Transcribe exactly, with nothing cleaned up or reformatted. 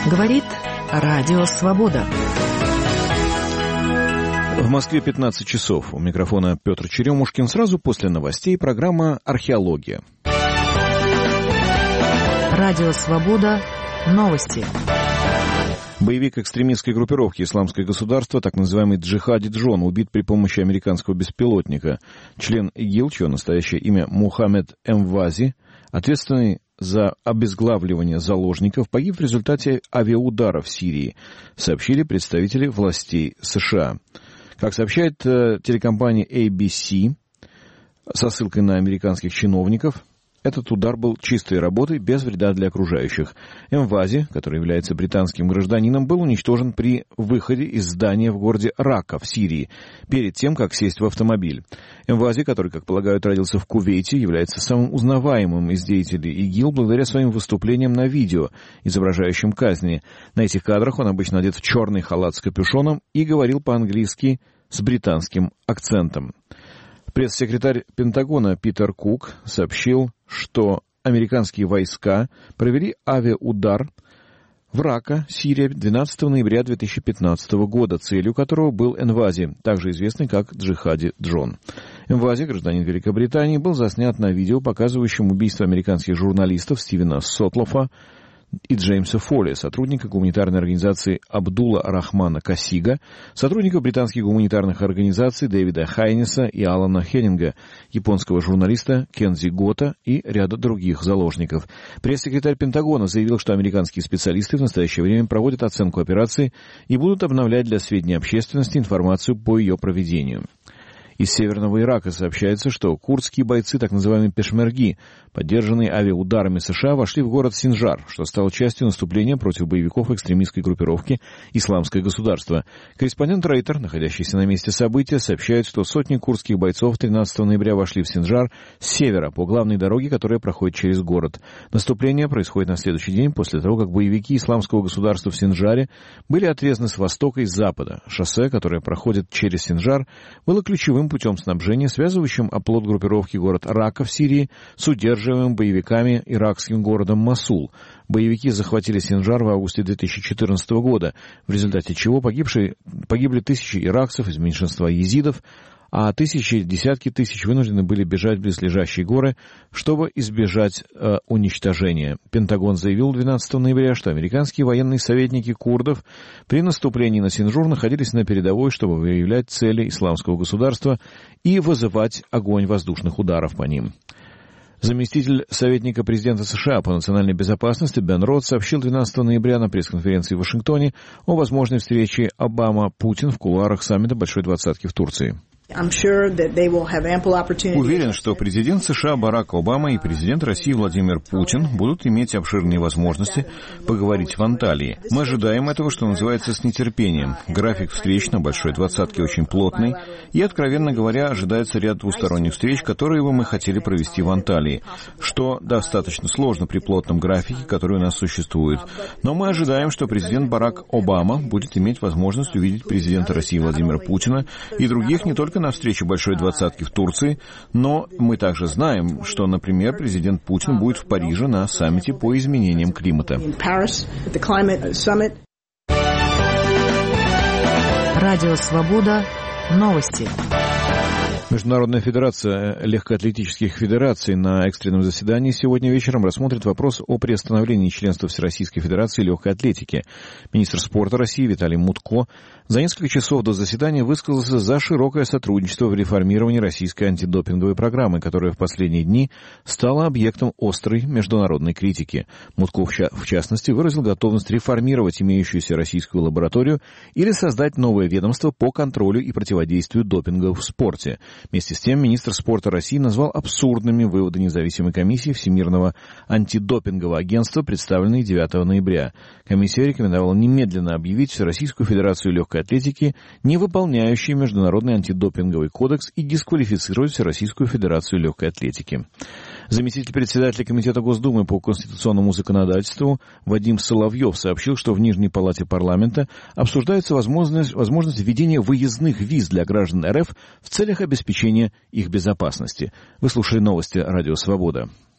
Говорит Радио Свобода. В Москве пятнадцать часов. У микрофона Петр Черемушкин. Сразу после новостей программа «Археология». Радио Свобода. Новости. Боевик экстремистской группировки «Исламское государство», так называемый Джихади Джон, убит при помощи американского беспилотника. Член ИГИЛ, чье настоящее имя Мухаммед Эмвази, ответственный за обезглавливание заложников, погиб в результате авиаудара в Сирии, сообщили представители властей США. Как сообщает э, телекомпания эй би си со ссылкой на американских чиновников, этот удар был чистой работой, без вреда для окружающих. Эмвази, который является британским гражданином, был уничтожен при выходе из здания в городе Рака в Сирии, перед тем, как сесть в автомобиль. Эмвази, который, как полагают, родился в Кувейте, является самым узнаваемым из деятелей ИГИЛ благодаря своим выступлениям на видео, изображающим казни. На этих кадрах он обычно одет в черный халат с капюшоном и говорил по-английски с британским акцентом. Пресс-секретарь Пентагона Питер Кук сообщил, что американские войска провели авиаудар в Рака, Сирия, двенадцатого ноября две тысячи пятнадцатого года, целью которого был Эмвази, также известный как Джихади Джон. Эмвази, гражданин Великобритании, был заснят на видео, показывающем убийство американских журналистов Стивена Сотлофа и Джеймса Фолли, сотрудника гуманитарной организации Абдула Рахмана Касига, сотрудников британских гуманитарных организаций Дэвида Хайнеса и Алана Хеннинга, японского журналиста Кензи Гота и ряда других заложников. Пресс-секретарь Пентагона заявил, что американские специалисты в настоящее время проводят оценку операции и будут обновлять для сведения общественности информацию по ее проведению. Из северного Ирака сообщается, что курдские бойцы, так называемые пешмерги, поддержанные авиаударами США, вошли в город Синджар, что стало частью наступления против боевиков экстремистской группировки «Исламское государство». Корреспондент Рейтер, находящийся на месте события, сообщает, что сотни курдских бойцов тринадцатого ноября вошли в Синджар с севера по главной дороге, которая проходит через город. Наступление происходит на следующий день после того, как боевики «Исламского государства» в Синджаре были отрезаны с востока и с запада. Шоссе, которое проходит через Синджар, было ключевым путем снабжения, связывающим оплот группировки город Рака в Сирии с удерживаемым боевиками иракским городом Мосул. Боевики захватили Синджар в августе две тысячи четырнадцатого года, в результате чего погибшие, погибли тысячи иракцев из меньшинства езидов, а тысячи, десятки тысяч вынуждены были бежать в близлежащие горы, чтобы избежать э, уничтожения. Пентагон заявил двенадцатого ноября, что американские военные советники курдов при наступлении на Синджар находились на передовой, чтобы выявлять цели исламского государства и вызывать огонь воздушных ударов по ним. Заместитель советника президента США по национальной безопасности Бен Ротс сообщил двенадцатого ноября на пресс-конференции в Вашингтоне о возможной встрече Обама-Путин в кулуарах саммита Большой Двадцатки в Турции. Уверен, что президент США Барак Обама и президент России Владимир Путин будут иметь обширные возможности поговорить в Анталии. Мы ожидаем этого, что называется, с нетерпением. График встреч на Большой Двадцатке очень плотный, и, откровенно говоря, ожидается ряд двусторонних встреч, которые бы мы хотели провести в Анталии, что достаточно сложно при плотном графике, который у нас существует. Но мы ожидаем, что президент Барак Обама будет иметь возможность увидеть президента России Владимира Путина и других не только на встрече Большой Двадцатки в Турции, но мы также знаем, что, например, президент Путин будет в Париже на саммите по изменениям климата. Радио Свобода. Новости. Международная федерация легкоатлетических федераций на экстренном заседании сегодня вечером рассмотрит вопрос о приостановлении членства Всероссийской федерации легкой атлетики. Министр спорта России Виталий Мутко за несколько часов до заседания высказался за широкое сотрудничество в реформировании российской антидопинговой программы, которая в последние дни стала объектом острой международной критики. Мутко, в частности, выразил готовность реформировать имеющуюся российскую лабораторию или создать новое ведомство по контролю и противодействию допингу в спорте. Вместе с тем, министр спорта России назвал абсурдными выводы независимой комиссии Всемирного антидопингового агентства, представленные девятого ноября. Комиссия рекомендовала немедленно объявить Всероссийскую федерацию легкой атлетики не выполняющей Международный антидопинговый кодекс и дисквалифицировать Всероссийскую федерацию легкой атлетики. Заместитель председателя Комитета Госдумы по конституционному законодательству Вадим Соловьев сообщил, что в Нижней палате парламента обсуждается возможность, возможность введения выездных виз для граждан РФ в целях обеспечения их безопасности. Вы слушали новости «Радио Свобода».